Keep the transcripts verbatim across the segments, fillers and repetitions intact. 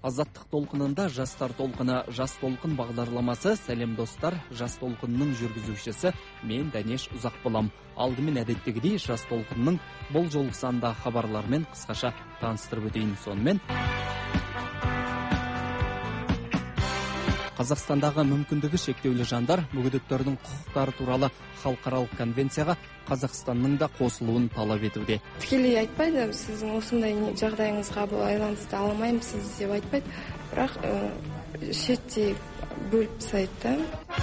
Азаттық толқынында жастар толқыны жас толқын бағдарламасы. Сәлем достар, жас толқынның жүргізушісі мен Дәнеш Ұзақ болам. Алдымен әдеттегідей жас толқынның бұл жолғы сандағы хабарлармен қысқаша таныстырып өтейін. Сонымен Қазақстандағы мүмкіндігі шектеулі жандар мүгедектердің құқықтары туралы халықаралық конвенцияға Қазақстанның да қосылуын талап етуде. Тікелей айтпайды, сіздің осындай жағдайыңызға байланысты ала алмаймын сіз деп айтпайды, бірақ ә, шеттей бөліп тастайды.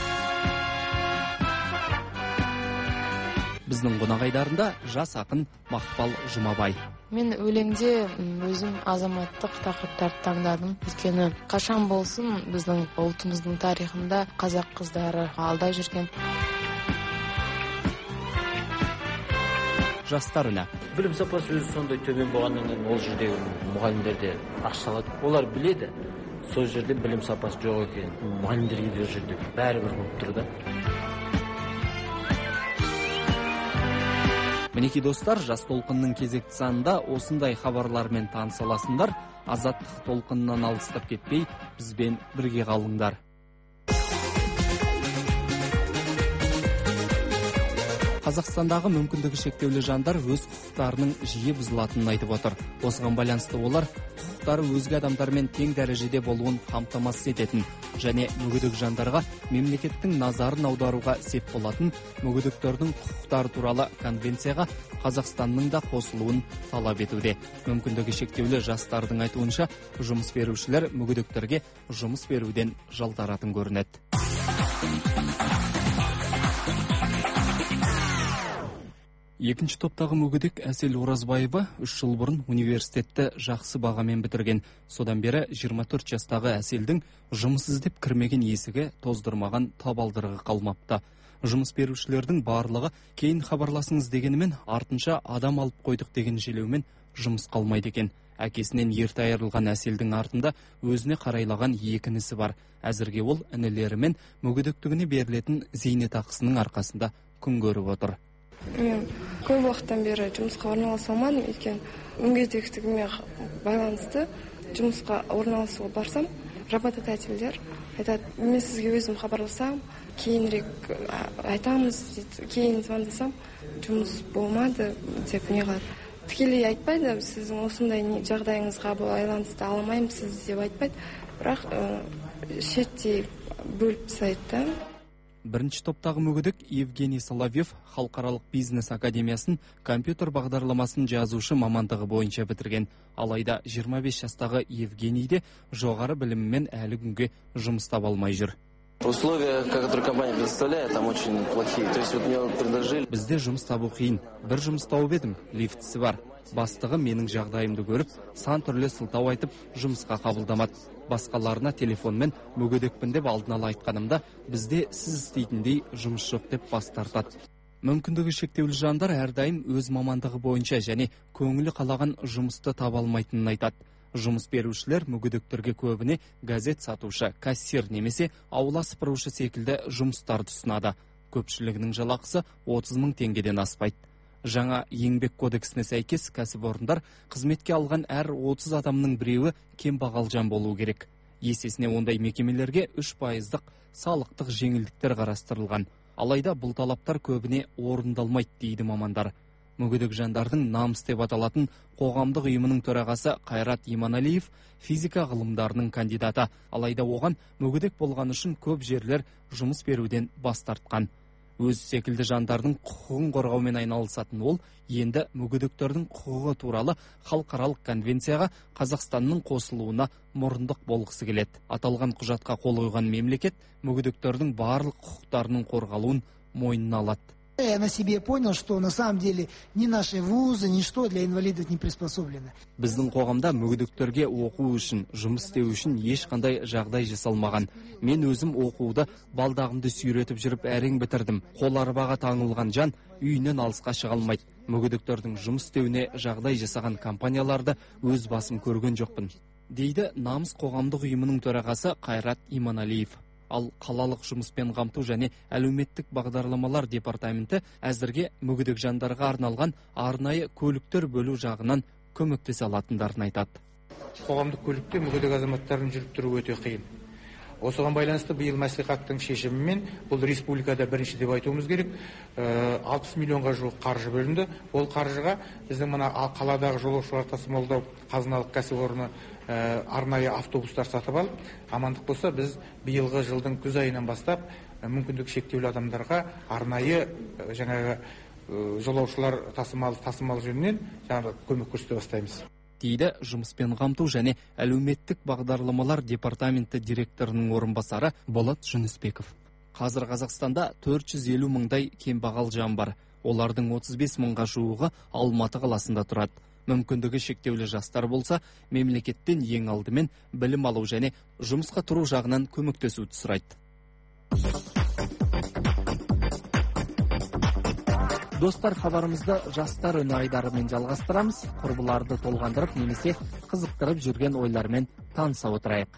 Біздің қонақайдарында жас ақын Мақпал Жұмабай. Мен өлеңде өзім азаматтық тақырыптарды таңдадым. Өйткені қашан болсын біздің ұлтымыздың тарихында қазақ қыздары алда жүрген. Жастар үні. Білім сапасы өзі сондай төмен болғаннан кейін ол жердегі мұғалімдерде ақша алады. Олар біледі, сол жерде білім сапасы жоқ екен. Мұғалімдерге де жерде бәрібір болып тұр да. Мінеки достар, жас толқынның кезекті санында осындай хабарлармен таныса аласыңдар. Азаттық толқынынан алыстап кетпей, бізбен бірге қалыңдар. Қазақстандағы мүмкіндігі шектеулі жандар өз құқықтарының жиі бұзылатынын айтып отыр. Осыған байланысты олар құқықтары өзге адамдармен тең дәрежеде болуын қамтамасыз ететін және мүгедек жандарға мемлекеттің назарын аударуға сеп болатын мүгедектердің құқықтары туралы конвенцияға Қазақстанның да қосылуын талап етуде. Мүмкіндігі шектеулі жастардың айтуынша, жұмыс берушілер мүгедектерге жұмыс беруден жалтаратын көрінеді. Екінші топтағы мүгедек Әсел Оразбаева үш жыл бұрын университетті жақсы бағамен бітірген. Содан бері жиырма төрт жастағы Әселдің жұмыс іздеп кірмеген есігі тоздырмаған табалдырығы қалмапты. Жұмыс берушілердің барлығы кейін хабарласыңыз дегенімен, артынша адам алып қойдық деген желеумен жұмыс қалмайды екен. Әкесінен ерте айырылған Әселдің артында өзіне қарайлаған екі інісі бар. Әзірге ол інілерімен мүгедектігіне берілетін зейнетақысының арқасында күн көріп отыр. Мен көп уақыттан бері жұмысқа орналаса алмадым, өйткені мүгедектігіме байланысты жұмысқа орналасуға барсам, работодательдер айтады, мен сізге өзім хабарласам, кейінірек айтамыз дейді, кейін звондасам, жұмыс болмады деп не қылады. Тікелей айтпайды, сіздің осындай жағдайыңызға байланысты ала алмаймын сіз деп айтпайды, бірақ ә, шеттей бөліп тастайды. Бірінші топтағы мүгедек Евгений Соловьев халықаралық бизнес академиясын компьютер бағдарламасын жазушы мамандығы бойынша бітірген. Алайда жиырма бес жастағы Евгенийде жоғары білімімен әлі күнге жұмыс таба алмай жүр. Условия, которые компания предоставляет, там очень плохие. То есть вот мне предложили. Бізде жұмыс табу қиын. Бір жұмыс тауып едім, лифтісі бар. Бастығы менің жағдайымды көріп, сан түрлі сылтау айтып, жұмысқа қабылдамады. Басқаларына телефонмен мүгедекпін деп алдын ала айтқанымда, бізде сіз істейтіндей жұмыс жоқ деп бас тартады. Мүмкіндігі шектеулі жандар әрдайым өз мамандығы бойынша және көңілі қалаған жұмысты таба алмайтынын айтады. Жұмыс берушілер мүгедектерге көбіне газет сатушы, кассир немесе аула сыпырушы секілді жұмыстарды ұсынады. Көпшілігінің жалақысы отыз мың теңгеден аспайды. Жаңа еңбек кодексіне сәйкес кәсіпорындар қызметке алған әр отыз адамның біреуі кембағал жан болуы керек. Есесіне ондай мекемелерге үш пайыздық салықтық жеңілдіктер қарастырылған. Алайда бұл талаптар көбіне орындалмайды дейді мамандар. Мүгедек жандардың намыс деп аталатын қоғамдық ұйымының төрағасы Қайрат Иманалиев физика ғылымдарының кандидаты. Алайда оған мүгедек болған үшін көп жерлер жұмыс беруден бас тартқан. Өз секілді жандардың құқығын қорғаумен айналысатын ол, енді мүгедектердің құқығы туралы халықаралық конвенцияға Қазақстанның қосылуына мұрындық болғысы келеді. Аталған құжатқа қол қойған мемлекет мүгедектердің барлық құқықтарының қорғалуын мойнына алады. Я на себе понял, что на самом деле ни наши вузы, ничто для инвалидов не приспособлены. Біздің қоғамда мүгедектерге оқу үшін, жұмыс істеу үшін ешқандай жағдай жасалмаған. Мен өзім оқуды балдағымды сүйретіп жүріп әрең бітірдім. Қол арбаға таңылған жан үйінен алысқа шыға алмайды. Мүгедектердің жұмыс істеуіне жағдай жасаған компанияларды өз басым көрген жоқпын, дейді Намыс қоғамдық ұйымының төрағасы Қайрат Иманалиев. Ал қалалық жұмыспен қамту және әлеуметтік бағдарламалар департаменті әзірге мүгедек жандарға арналған арнайы көліктер бөлу жағынан көмектесе алатындарын айтады. Қоғамдық көлікте мүгедек азаматтардың жүріп тұруы өте қиын. Осыған байланысты биыл мәслихаттың шешімімен, бұл республикада бірінші деп айтуымыз керек, алпыс миллионға жуық қаржы бөлінді. Ол қаржыға біздің мына қаладағы жолаушылар тасымалдау қазыналық кәсіпорны арнайы автобустар сатып алып, амандық болса біз биылғы жылдың күз айынан бастап мүмкіндік шектеулі адамдарға арнайы жаңағы жолаушылар тасымал тасымал жөнінен жаңағы көмек көрсете бастаймыз. Дейді жұмыспен қамту және әлеуметтік бағдарламалар департаменті директорының орынбасары Болат Жүнісбеков. Қазір Қазақстанда төрт жүз елу мыңдай кембағал жан бар. Олардың отыз бес мыңға жуығы Алматы қаласында тұрады. Мүмкіндігі шектеулі жастар болса, мемлекеттен ең алдымен білім алу және жұмысқа тұру жағынан көмектесуді сұрайды. Достар, хабарымызды жастар үні айдарымен жалғастырамыз. Құрбыларды толғандырып немесе қызықтырып жүрген ойлармен таныса отырайық.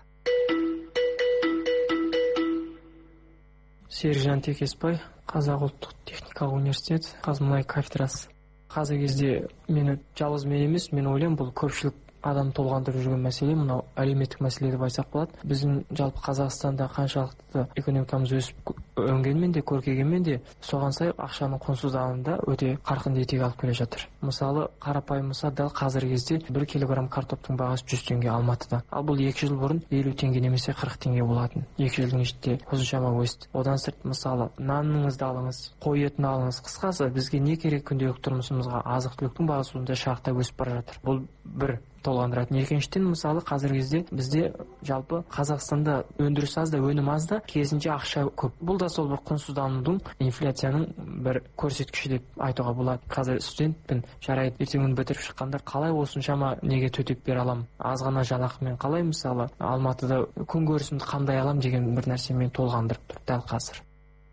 Сержан Текеспай, Қазақ ұлттық техникалық университет, қазмұнай кафедрасы. Қазір кезде мені жалғыз мен емес, мен ойлаймын, бұл көпшілік адам толғандырып жүрген мәселе, мынау әлеуметтік мәселе деп айтсақ болады. Біздің жалпы Қазақстанда қаншалықты экономикамыз өсіп өнгенмен де, көркейгенмен де, соған сай ақшаның құнсыздануында өте қарқынды етек алып келе жатыр. Мысалы, қарапайым мысал, дәл қазіргі кезде бір килограмм картоптың бағасы жүз теңге Алматыда. Ал бұл екі жыл бұрын елу теңге немесе қырық теңге болатын. екі жылдың ішінде қосымшама өсті. Одан сырт, мысалы, наныңызды алыңыз, қой етін алыңыз. Қысқасы, бізге не керек күнделікті тұрмысымызға азық-түліктің бағасы сондай шарықтап өсіп бара жатыр. Бұл бір толғандыратын. Екіншіден, мысалы, қазіргі кезде бізде жалпы Қазақстанда өндіріс аз да, өнім аз да, керісінше ақша көп. Бұл да сол бір құнсызданудың, инфляцияның бір көрсеткіші деп айтуға болады. Қазір студентпін, жарайды, ертең күн бітіріп шыққанда қалай осыншама неге төтеп бере аламын? Аз ғана жалақымен қалай, мысалы, Алматыда күн көрісімді қандай алам деген бір нәрсемен толғандырып тұр дәл қазір.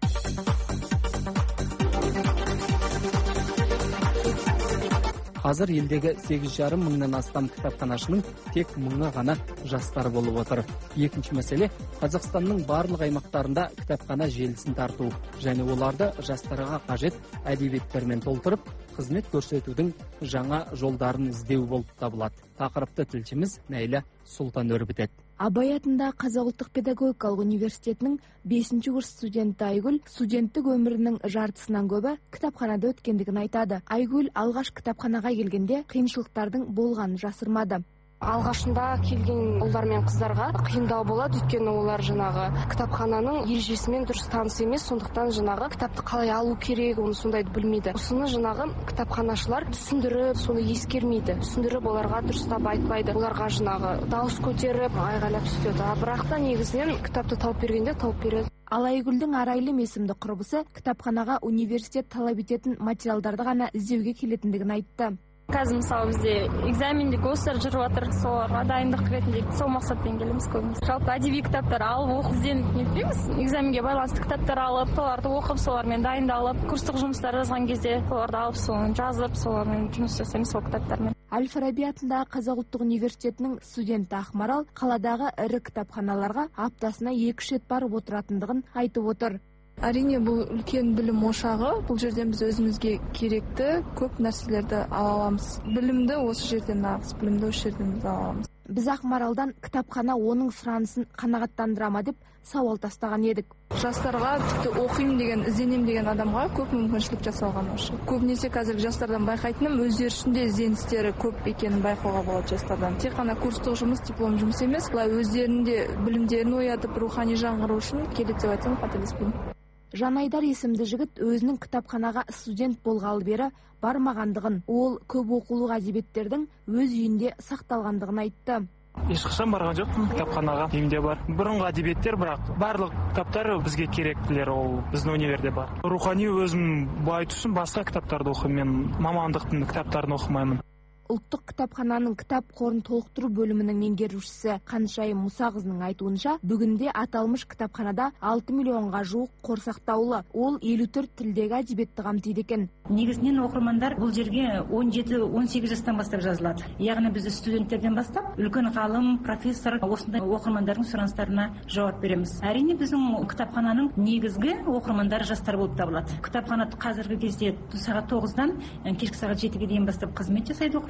Қазір елдегі сегіз жарым мыңнан астам кітапханашының тек мыңы ғана жастар болып отыр. Екінші мәселе, Қазақстанның барлық аймақтарында кітапхана желісін тарту және оларды жастарға қажет әдебиеттермен толтырып, қызмет көрсетудің жаңа жолдарын іздеу болып табылады. Тақырыпты тілшіміз Нәйлә Сұлтан өрбітеді. Абай атындағы Қазақ ұлттық педагогикалық университетінің бесінші курс студенті Айгүл студенттік өмірінің жартысынан көбі кітапханада өткендігін айтады. Айгүл алғаш кітапханаға келгенде қиыншылықтардың болғанын жасырмады. Алғашында келген ұлдар мен қыздарға қиындау болады, өйткені олар жаңағы кітапхананың ережесімен дұрыс таныс емес, сондықтан жаңағы кітапты қалай алу керек, оны сондайды білмейді. Осыны жаңағы кітапханашылар түсіндіріп, соны ескермейді. Түсіндіріп оларға дұрыстап айтпайды. Оларға жаңағы дауыс көтеріп, айғайлап сөйтеді. Бірақ та негізінен кітапты тауып бергенде тауып береді. Ал Айгүлдің Арайлым есімді құрбысы кітапханаға университет талап ететін материалдарды ғана іздеуге келетіндігін айтты. Қазір мысалы бізде экзаменде гостар жүріп жатыр, соларға дайындық ретінде сол мақсатпен келеміз көбіміз. Жалпы әдеби кітаптар алып оқып ізденіп нетпейміз. Экзаменге байланысты кітаптар алып, соларды оқып, солармен дайындалып, курстық жұмыстар жазған кезде соларды алып, соны жазып, солармен жұмыс жасаймыз сол кітаптармен. Әл-Фараби атындағы Қазақ ұлттық университетінің студенті Ақмарал қаладағы ірі кітапханаларға аптасына екі рет барып отыратындығын айтып отыр. Әрине, бұл үлкен білім ошағы. Бұл жерден біз өзімізге керекті көп нәрселерді ала аламыз. Білімді осы жерден аламыз, білімді осы жерден ала аламыз. Біз Ақмаралдан кітапхана оның сұранысын қанағаттандыра ма деп сауал тастаған едік. Жастарға тіпті оқимын деген, ізденем деген адамға көп мүмкіншілік жасалған осы. Көбінесе қазіргі жастардан байқайтыным өздері ішінде ізденістері көп екенін байқауға болады жастардан. Тек қана курстық жұмыс, диплом жұмыс емес, былай өздерінде білімдерін оятып, рухани жаңғыру үшін келеді деп айтсам қателеспеймін. Жанайдар есімді жігіт өзінің кітапханаға студент болғалы бері бармағандығын, ол көп оқулық әдебиеттердің өз үйінде сақталғандығын айтты. Ешқашан барған жоқпын кітапханаға, үйімде бар. Бұрынғы әдебиеттер, бірақ барлық кітаптар бізге керектілер, ол біздің универде бар. Рухани өзім байытусын басқа кітаптарды оқимын, мен мамандықтың кітаптарын оқымаймын. Ұлттық кітапхананың кітап қорын толықтыру бөлімінің меңгерушісі Қаншайым Мұсағызының айтуынша, бүгінде аталмыш кітапханада алты миллионға жуық қор сақтаулы. Ол елу төрт тілдегі әдебиетті қамтиды екен. Негізінен оқырмандар бұл жерге он жеті он сегіз жастан бастап жазылады. Яғни біз студенттерден бастап үлкен ғалым, профессор, осындай оқырмандардың сұраныстарына жауап береміз. Әрине біздің кітапхананың негізгі оқырмандары жастар болып табылады. Кітапхана қазіргі кезде сағат тоғыздан кешкі сағат жетіге дейін бастап қызмет жасайды оқырман.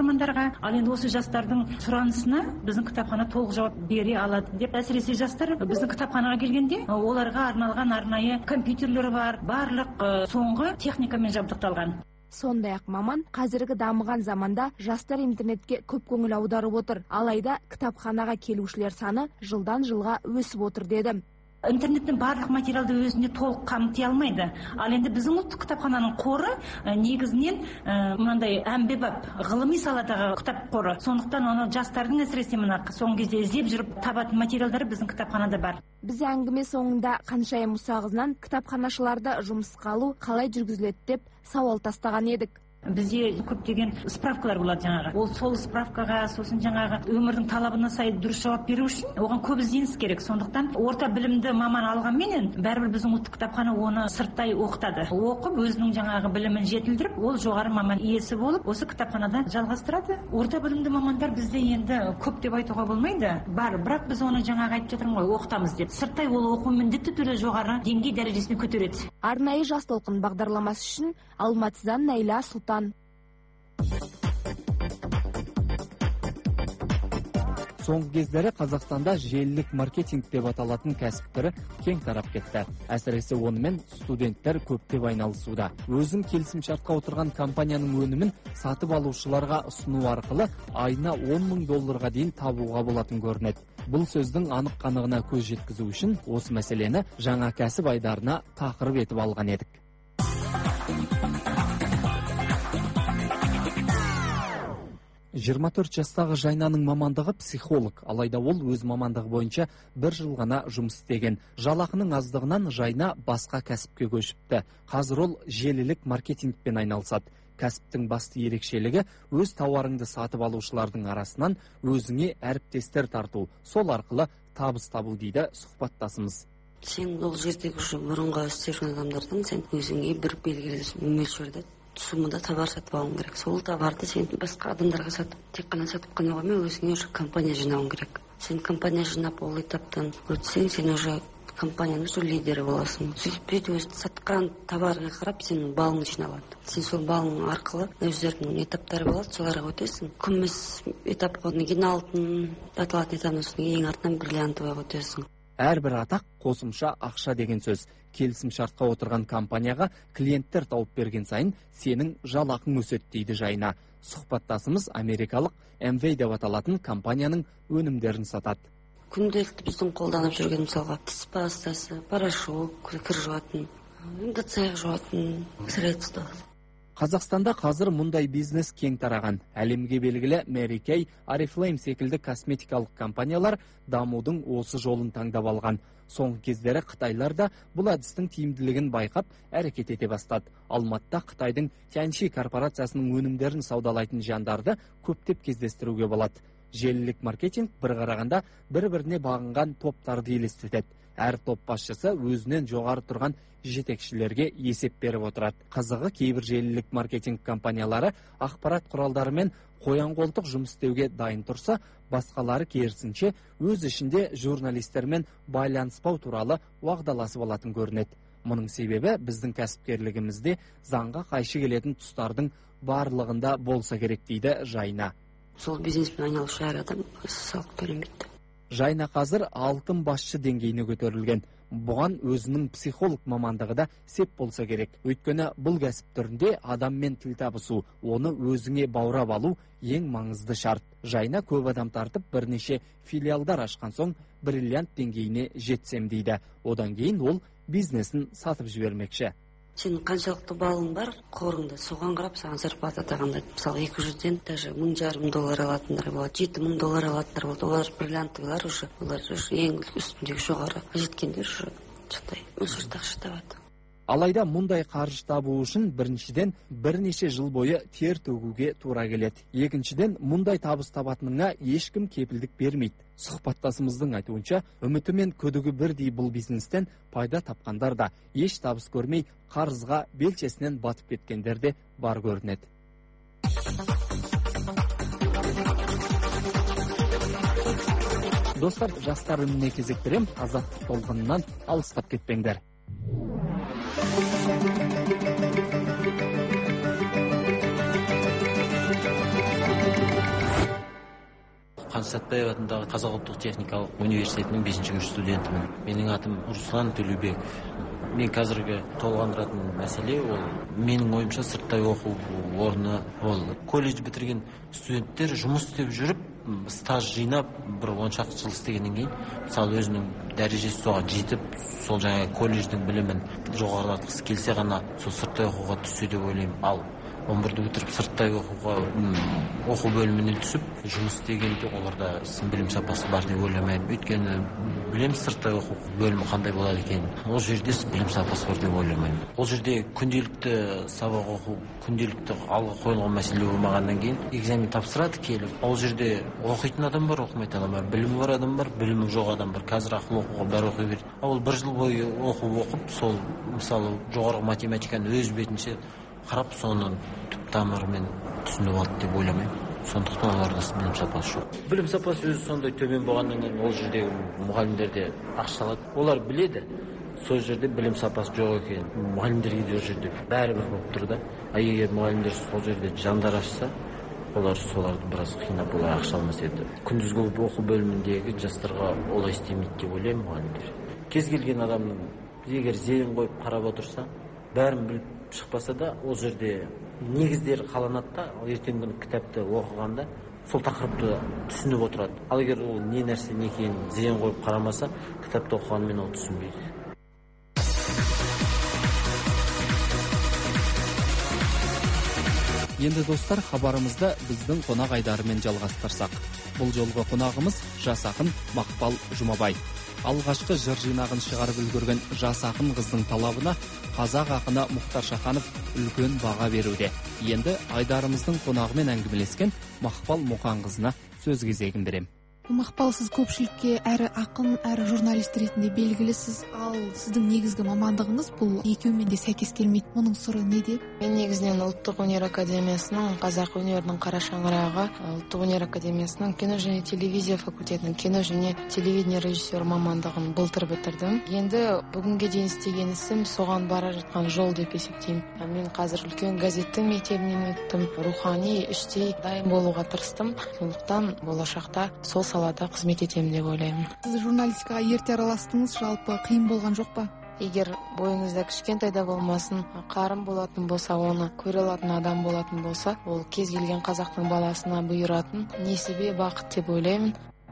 мамандарға. Ал енді осы жастардың сұранысына біздің кітапхана толық жауап бере алады деп. Әсіресе жастар біздің кітапханаға келгенде оларға арналған арнайы компьютерлер бар, барлық соңғы техникамен жабдықталған. Сондай-ақ маман қазіргі дамыған заманда жастар интернетке көп көңіл аударып отыр. Алайда кітапханаға келушілер саны жылдан жылға өсіп отыр деді. Интернеттің барлық материалды өзінде толық қамти алмайды. Ал енді біздің ұлттық кітапхананың қоры негізінен мынандай әмбебап ғылыми саладағы кітап қоры. Сондықтан оны жастардың әсіресе мына соңғы кезде іздеп жүріп табатын материалдары біздің кітапханада бар. Біз әңгіме соңында Қаншайым Мұсағызынан кітапханашыларды жұмысқа алу қалай жүргізіледі деп сауал тастаған едік. Бізде көптеген справкалар болады жаңағы. Ол сол справкаға, сосын жаңағы өмірдің талабына сай дұрыс жауап беру үшін оған көп ізденіс керек. Сондықтан орта білімді маман алғанменен бәрібір біздің ұлттық кітапхана оны сырттай оқытады. Оқып, өзінің жаңағы білімін жетілдіріп, ол жоғары маман иесі болып, осы кітапханада жалғастырады. Орта білімді мамандар бізде енді көп деп айтуға болмайды. Бар, бірақ біз оны жаңағы айтып жатырмын ғой, оқытамыз деп. Сырттай ол оқу міндетті түрде жоғары деңгей дәрежесіне көтереді. Арнайы жас толқын бағдарламасы үшін Алматыдан Найла Сұлтан. Соңғы кездері Қазақстанда желілік маркетинг деп аталатын кәсіп түрі кең тарап кетті. Әсіресе онымен студенттер көптеп айналысуда. Өзін келісімшартқа отырған компанияның өнімін сатып алушыларға ұсыну арқылы айына он мың долларға дейін табуға болатын көрінеді. Бұл сөздің анық қанығына көз жеткізу үшін осы мәселені жаңа кәсіп айдарына тақырып етіп алған едік. жиырма төрт жастағы Жайнаның мамандығы психолог, алайда ол өз мамандығы бойынша бір жыл ғана жұмыс істеген. Жалақының аздығынан Жайна басқа кәсіпке көшіпті. Қазір ол желілік маркетингпен айналысады. Кәсіптің басты ерекшелігі өз тауарыңды сатып алушылардың арасынан өзіңе әріптестер тарту, сол арқылы табыс табу дейді сұхбаттасымыз. Сен ол жердегі бұрынғы істеп жүрген адамдардан сен өзіңе бір белгілі мөлшерде суммада товар сатып алуың керек. Сол товарды сен басқа адамдарға сатып, тек қана сатып қана қоймай, өзіңе уже компания жинауың керек. Сен компания жинап, ол этаптан өтсең, сен уже компанияның уже лидері боласың. Сөйтіп өзі сатқан товарға қарап, сенің балың жиналады. Сен сол балың арқылы өздерінің этаптары болады, соларға өтесің. Күміс этап, одан кейін алтын аталатын этаптан соң ең артынан бриллиантовыйға өтесің. Әрбір атақ қосымша ақша деген сөз. Келісім шартқа отырған компанияға клиенттер тауып берген сайын сенің жалақың өседі дейді Жайна. Сұхбаттасымыз америкалық эм вей деп аталатын компанияның өнімдерін сатады. Күнделікті біздің қолданып жүрген мысалға тіс пастасы, порошок, кір жуатын, ыдыс-аяқ жуатын средства. Қазақстанда қазір мұндай бизнес кең тараған. Әлемге белгілі Mary Kay, Oriflame секілді косметикалық компаниялар дамудың осы жолын таңдап алған. Соңғы кездері Қытайлар да бұл әдістің тиімділігін байқап, әрекет ете бастады. Алматыда Қытайдың Тяньши корпорациясының өнімдерін саудалайтын жандарды көптеп кездестіруге болады. Желілік маркетинг бір қарағанда бір-біріне бағынған топтарды елестетеді. Әр топ басшысы өзінен жоғары тұрған жетекшілерге есеп беріп отырады. Қызығы, кейбір желілік маркетинг компаниялары ақпарат құралдарымен қоян-қолтық жұмыс істеуге дайын тұрса, басқалары керісінше өз ішінде журналистермен байланыспау туралы уағдаласып алатын көрінеді. Мұның себебі біздің кәсіпкерлігімізде заңға қайшы келетін тұстардың барлығында болса керек дейді Жайна. Сол бизнеспен айналысушы әр адам салық төлемейді. Жайна қазір алтын басшы деңгейіне көтерілген. Бұған өзінің психолог мамандығы да сеп болса керек. Өйткені бұл кәсіп түрінде адаммен тіл табысу, оны өзіңе баурап алу ең маңызды шарт. Жайна көп адам тартып бірнеше филиалдар ашқан соң бриллиант деңгейіне жетсем дейді. Одан кейін ол бизнесін сатып жібермекші. Сенің қаншалықты балың бар қорыңда, соған қарап саған зарплата тағанда. Мысалы екі жүзден даже мың жарым доллар алатындар болады, жеті мың доллар алатындар болады. Олар бриллиантовылар уже, олар ең үстіндегі жоғары жеткендер уже шықтай мөлшерде ақша табады. Алайда мұндай қаржы табу үшін біріншіден бірнеше жыл бойы тер төгуге тура келеді. Екіншіден мұндай табыс табатыныңа ешкім кепілдік бермейді. Сұхбаттасымыздың айтуынша, үміті мен күдігі бірдей бұл бизнестен пайда тапқандар да еш табыс көрмей қарызға белшесінен батып кеткендер де бар көрінеді. Достар, жастар үніне кезектірем, азаттық толқынынан алыстап кетпеңдер. Хан Сәтбаев атындағы Қазақ ұлттық техникалық университетінің бесінші курс студентімін. Менің атым Руслан Төлеубеков. Мен қазіргі толғандыратын мәселе ол менің ойымша сырттай оқу орны ол колледж бітірген студенттер жұмыс істеп жүріп стаж жинап бір он шақты жыл істегеннен кейін мысалы өзінің дәрежесі соған жетіп сол жаңағы колледждің білімін жоғарылатқысы келсе ғана сол сырттай оқуға түссе деп ойлаймын. Ал он бірді бітіріп сырттай оқуға оқу бөліміне түсіп жұмыс істегенде оларда білім сапасы бар деп ойламаймын. Өйткені білеміз сырттай оқу бөлімі қандай болады екенін. Ол жерде білім сапасы бар деп ойламаймын. Ол жерде күнделікті сабақ оқу, күнделікті алға қойылған мәселе болмағаннан кейін экзамен тапсырады келіп. Ол жерде оқитын адам бар, оқымайтын адам бар, білімі бар адам бар, білімі жоқ адам бар. Қазір ақыл оқуға бәрі оқи береді. Ол бір жыл бойы оқу оқып, сол мысалы жоғарғы математиканы өз бетінше қарап соны түп тамырымен түсініп алды деп ойламаймын. Сондықтан оларда білім сапасы жоқ. Білім сапасы өзі сондай төмен болғаннан кейін ол жердегі мұғалімдер де ақша алады. Олар біледі, сол жерде білім сапасы жоқ екенін. Мұғалімдерге де ол жерде бәрібір болып тұр да. А егер мұғалімдер сол жерде жандар ашса, олар соларды біраз қинап олай ақша алмас еді. Күндізгі оқу бөліміндегі жастарға олай істемейді деп ойлаймын мұғалімдер. Кез келген адамның егер зейін қойып қарап отырса, бәрін біліп шықпаса да ол жерде негіздер қаланады да, ертеңгі күні кітапты оқығанда сол тақырыпты түсініп отырады. Ал егер ол не нәрсе не екенін зейін қойып қарамаса, кітапты оқығанымен ол түсінбейді. Енді достар, хабарымызды біздің қонақ айдарымен жалғастырсақ. Бұл жолғы қонағымыз жас ақын Мақпал Жұмабай. Алғашқы жыр жинағын шығарып үлгерген жас ақын қыздың талабына қазақ ақыны Мұхтар Шаханов үлкен баға беруде. Енді айдарымыздың қонағымен әңгімелескен Мақпал Мұқанқызына сөз кезегін берем. Мақпал, сіз көпшілікке әрі ақын, әрі журналист ретінде белгілісіз. Ал сіздің негізгі мамандығыңыз бұл екеуімен де сәйкес келмейді. Оның сыры неде? Мен негізінен Ұлттық өнер академиясының, Қазақ өнерінің қара шаңырағы, Ұлттық өнер академиясының кино және телевизия факультетінің кино және телевидение режиссер мамандығын былтыр бітірдім. Енді бүгінге дейін істеген ісім соған бара жатқан жол деп есептеймін. Мен қазір үлкен газеттің мектебінен өттім. Рухани, іштей дайын болуға тырыстым. Сондықтан болашақта сол салада қызмет етемін деп ойлаймын. Сіз журналистикаға ерте араластыңыз, жалпы қиын болған жоқ па? Егер бойыңызда кішкентайда болмасын, қарын болатын болса, оны көре алатын адам болатын болса, ол кез келген қазақтың баласына бұйыратын несібе бақыт деп ойлаймын.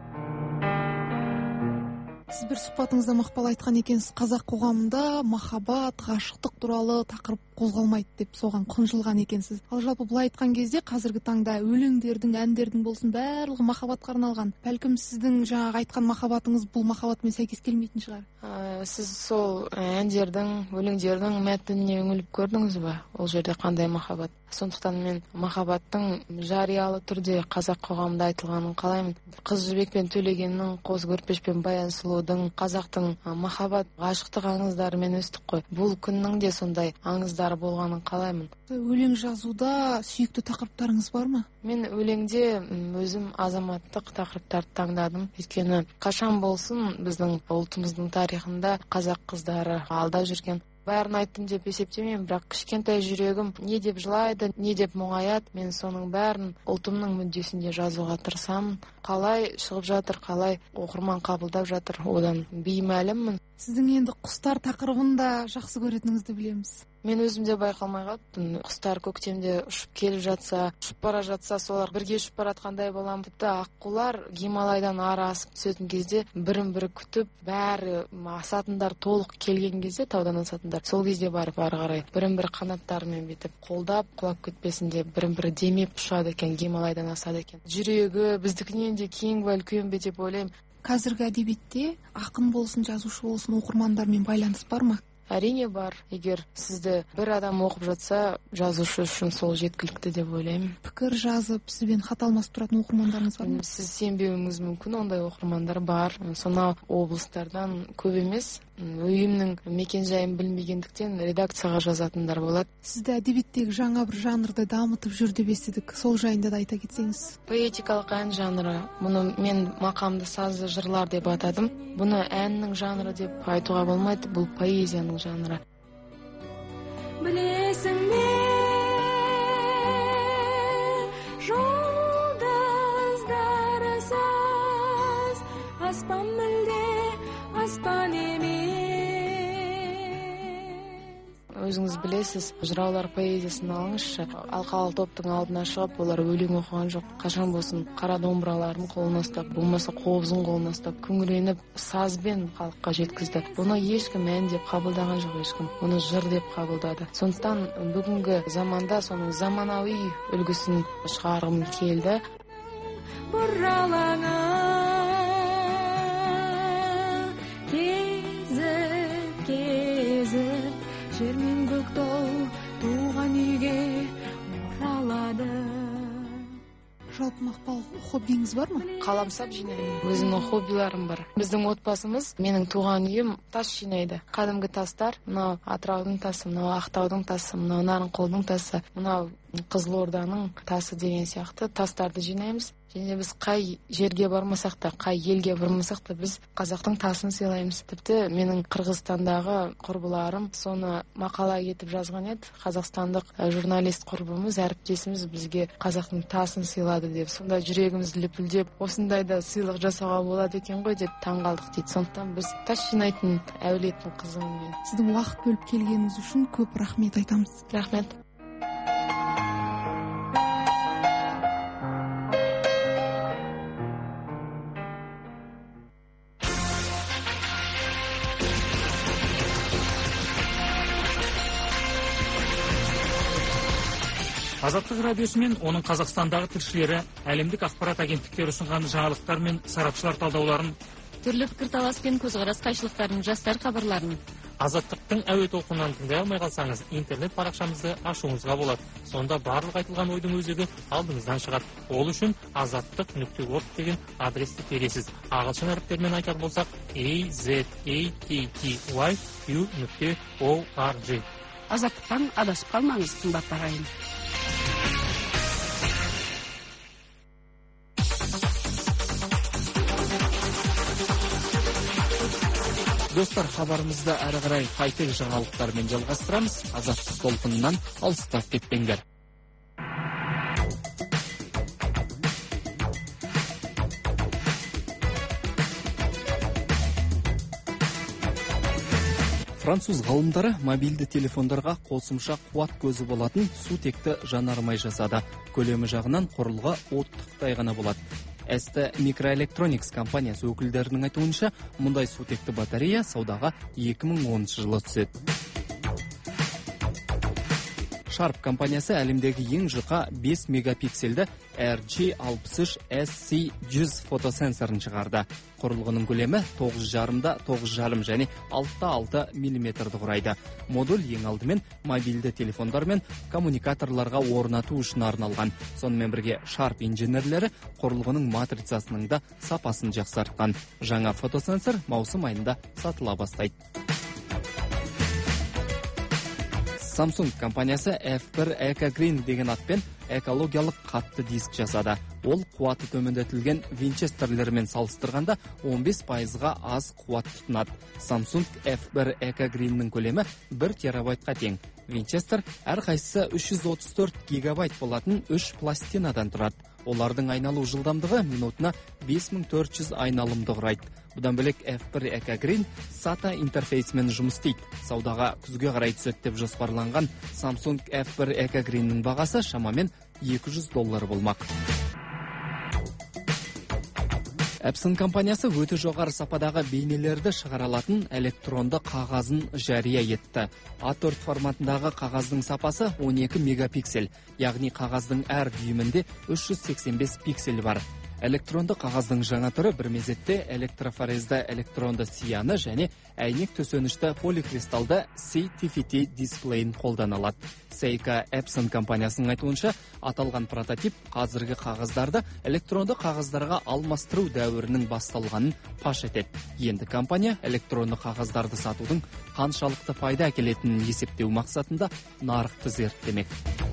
Сіз бір сұхбатыңызда Мақпал айтқан екенсіз, қазақ қоғамында махаббат, ғашықтық туралы тақырып қозғалмайды деп соған қынжылған екенсіз. Ал жалпы былай айтқан кезде қазіргі таңда өлеңдердің, әндердің болсын барлығы махаббатқа арналған. Бәлкім сіздің жаңағы айтқан махаббатыңыз бұл махаббатмен сәйкес келмейтін шығар. Ә, сіз сол әндердің, өлеңдердің мәтініне үңіліп көрдіңіз ба? Ол жерде қандай махаббат? Сондықтан мен махаббаттың жариялы түрде қазақ қоғамында айтылғанын қалаймын. Қыз Жібек пен Төлегеннің, Қос Көрпеш пен Баян Сұлудың, қазақтың махаббат, ғашықтық аңыздарымен өстік қой. Бұл күннің де сондай аңыздары болғанын қалаймын. Өлең жазуда сүйікті тақырыптарыңыз бар ма? Мен өлеңде өзім азаматтық тақырыптарды таңдадым. Өйткені қашан болсын біздің ұлтымыздың тарихында қазақ қыздары алда жүрген. Бәрін айттым деп есептемеймін, бірақ кішкентай жүрегім не деп жылайды, не деп мұңаяды, мен соның бәрін ұлтымның мүддесінде жазуға тырысамын. Қалай шығып жатыр, қалай оқырман қабылдап жатыр, одан беймәліммін. Сіздің енді құстар тақырыбын да жақсы көретініңізді білеміз. Мен өзімде байқалмай қалыппын. Құстар көктемде ұшып келіп жатса, ұшып бара жатса, солар бірге ұшып баратқандай боламын. Тіпті аққулар Гималайдан ары асып түсетін кезде бірін-бірі күтіп, бәрі асатындар толық келген кезде, таудан асатындар, сол кезде барып ары қарай бірін-бірі қанаттарымен бетіп қолдап, құлап кетпесін деп бірін-бірі демеп ұшады екен, Гималайдан асады екен. Жүрегі біздікінен де кең бе, үлкен бе деп ойлаймын. Қазіргі әдебиетте ақын болсын, жазушы болсын, оқырмандармен байланыс бар ма? Әрине бар. Егер сізді бір адам оқып жатса, жазушы үшін сол жеткілікті деп ойлаймын. Пікір жазып, сізбен хат алмасып тұратын оқырмандарыңыз бар ма? Сіз сенбеуіңіз мүмкін, ондай оқырмандар бар. Сонау облыстардан көп емес. Үйімнің мекен жайын білмегендіктен редакцияға жазатындар болады. Сізді әдебиеттегі жаңа бір жанрды дамытып жүр деп естідік. Сол жайында да айта кетсеңіз. Поэтикалық ән жанры. Мұны мен мақамды сазды жырлар деп атадым. Бұны әннің жанры деп айтуға болмайды. Бұл поэзияның жанры. Білесің бе, жұлдыздар өзіңіз білесіз, жыраулар поэзиясын алыңызшы. Алқалы топтың алдына шығып, олар өлең оқыған жоқ. Қашан болсын қара домбыраларын қолына ұстап, болмаса қобызын қолына ұстап, күңіреніп, сазбен халыққа жеткізді. Бұны ешкім ән деп қабылдаған жоқ, ешкім. Бұны жыр деп қабылдады. Сондықтан бүгінгі заманда соның заманауи үлгісін шығарғым келді. Бұралаңа кезіп, кезіп, жер мен көк тау туған үйге оралады. Жалпы Мақпал, хоббиіңіз бар ма? Қаламсап жинаймын. Өзімнің хоббиларым бар. Біздің отбасымыз, менің туған үйім тас жинайды. Қадімгі тастар, мынау Атыраудың тасы, мынау Ақтаудың тасы, мынау Нарынқолдың тасы, мынау Қызылорданың тасы деген сияқты тастарды жинаймыз. Және біз қай жерге бармасақ та, қай елге бармасақ та, біз қазақтың тасын сыйлаймыз. Тіпті менің Қырғызстандағы құрбыларым соны мақала етіп жазған еді. Қазақстандық журналист құрбымыз, әріптесіміз бізге қазақтың тасын сыйлады деп. Сонда жүрегіміз лүпілдеп, осындайда сыйлық жасауға болады екен ғой деп таңғалдық дейді. Сондықтан біз тас жинайтын әулеттің қызымын мен. Сіздің уақыт бөліп келгеніңіз үшін көп рахмет айтамыз. Рахмет. Азаттық радиосы мен оның Қазақстандағы тілшілері әлемдік ақпарат агенттіктері ұсынған жаңалықтар мен сарапшылар талдауларын, түрлі пікірталас пен көзқарас қайшылықтарын, жастар хабарларын Азаттықтың әуе толқынынан тыңдай алмай қалсаңыз, интернет парақшамызды ашуыңызға болады. Сонда барлық айтылған ойдың өзегі алдыңыздан шығады. Ол үшін азаттық нүкте орг деген адресті тересіз. Ағылшын әріптермен айтар болсақ a z a t t y u нүкте org. Азаттықтан адасып қалмаңыз, қымбатты ағайын. Достар, хабарымызды әрі қарай қайтек жаңалықтармен жалғастырамыз. Азаттық толқынынан алыстап кетпеңдер. Француз ғалымдары мобильді телефондарға қосымша қуат көзі болатын сутекті жанармай жасады. Көлемі жағынан құрылғы оттықтай ғана болады. эс тэ Microelectronics компаниясы өкілдерінің айтуынша, мұндай сутекті батарея саудаға екі мың оныншы жылы түседі. Sharp компаниясы әлемдегі ең жұқа бес мегапиксельді эр джи алпыс үш эс си жүз фотосенсорын шығарды. Құрылғының көлемі тоғыз жарымда тоғыз жарым және алтыда алты миллиметрді құрайды. Модуль ең алдымен мобильді телефондар мен коммуникаторларға орнату үшін арналған. Сонымен бірге Sharp инженерлері құрылғының матрицасының да сапасын жақсартқан. Жаңа фотосенсор маусым айында сатыла бастайды. Samsung компаниясы эф бір Eco Green деген атпен экологиялық қатты диск жасады. Ол қуаты төмендетілген винчестерлермен салыстырғанда он бес пайызға аз қуат тұтынады. Samsung эф бір Eco Green'нің көлемі бір терабайтқа тең. Винчестер әрқайсысы үш жүз отыз төрт гигабайт болатын үш пластинадан тұрады. Олардың айналу жылдамдығы минутына бес мың төрт жүз айналымды құрайды. Бұдан бөлек эф бір Eco Green сата интерфейсімен жұмыс істейді. Саудаға күзге қарай түседі деп жоспарланған Samsung эф бір Eco Green'нің бағасы шамамен екі жүз доллар болмақ. Epson компаниясы өте жоғары сападағы бейнелерді шығара алатын электронды қағазын жария етті. а төрт форматындағы қағаздың сапасы он екі мегапиксель, яғни қағаздың әр дюймінде үш жүз сексен бес пиксель бар. Электронды қағаздың жаңа түрі бір мезетте электрофорезді электронды сияны және әйнек төсенішті поликристалды си ти эф ти дисплейін қолданылады. Seika Epson компаниясының айтуынша, аталған прототип қазіргі қағаздарды электронды қағаздарға алмастыру дәуірінің басталғанын паш етеді. Енді компания электронды қағаздарды сатудың қаншалықты пайда әкелетінін есептеу мақсатында нарықты зерттемек.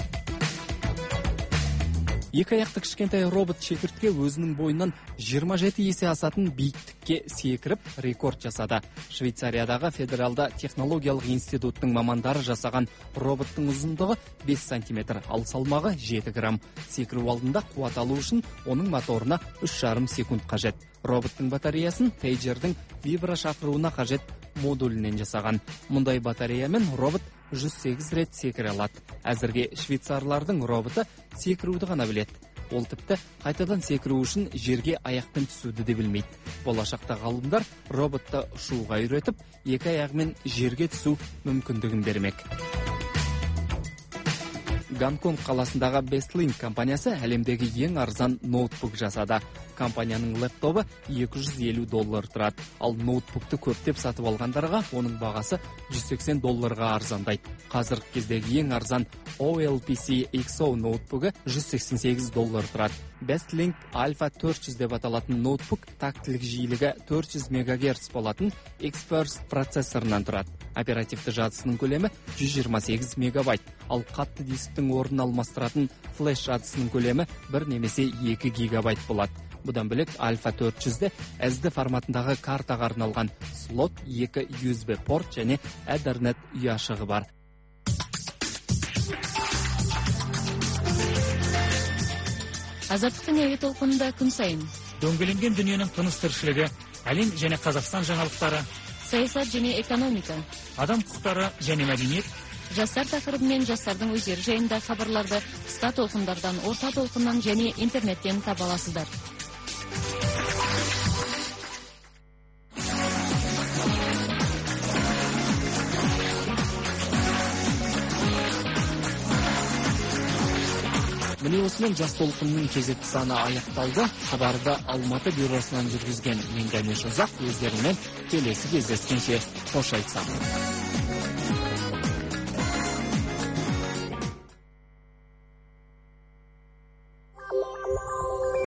Екі аяқты кішкентай робот шекіртке өзінің бойынан жиырма жеті есе асатын биіктікке секіріп рекорд жасады. Швейцариядағы федералды технологиялық институттың мамандары жасаған роботтың ұзындығы бес сантиметр, ал салмағы жеті грамм. Секіру алдында қуат алу үшін оның моторына үш жарым секунд қажет. Роботтың батареясын пейджердің вибра шақыруына қажет модулінен жасаған. Мұндай батареямен робот жүз сегіз рет секіре алады. Әзірге швейцарлардың роботы секіруді ғана біледі. Ол тіпті қайтадан секіру үшін жерге аяқпен түсуді де білмейді. Болашақта ғалымдар роботты ұшуға үйретіп, екі аяғымен жерге түсу мүмкіндігін бермек. Гонконг қаласындағы Bestlink компаниясы әлемдегі ең арзан ноутбук жасады. Компанияның лэптобы екі жүз елу доллар тұрады. Ал ноутбукты көптеп сатып алғандарға оның бағасы жүз сексен долларға арзандайды. Қазіргі кездегі ең арзан о эл пи си икс о ноутбугі жүз сексен сегіз доллар тұрады. Bestlink Alpha төрт жүз деп аталатын ноутбук тактілік жиілігі төрт жүз мегагерц болатын Express процессорынан тұрады. Оперативті жадысының көлемі жүз жиырма сегіз мегабайт, ал қатты дисктің орнын алмастыратын флеш жадысының көлемі бір немесе екі гигабайт болады. Бұдан бөлек Alpha төрт жүзде эс ди форматындағы картаға арналған слот, екі ю эс би порт және Ethernet ұяшығы бар. Азаттықтың әуе толқынында күн сайын дөңгеленген дүниенің тыныс тіршілігі, әлем және Қазақстан жаңалықтары, саясат және экономика, адам құқықтары және мәдениет, жастар тақырыбы мен жастардың өздері жайында хабарларды қысқа толқындардан, орта толқыннан және интернеттен таба аласыздар. Міне осымен жас толқынның кезекті саны аяқталды. Хабарды Алматы бюросынан жүргізген мен Дәнеш Ұзақ, өздерімен келесі кездескенше қош айтсам.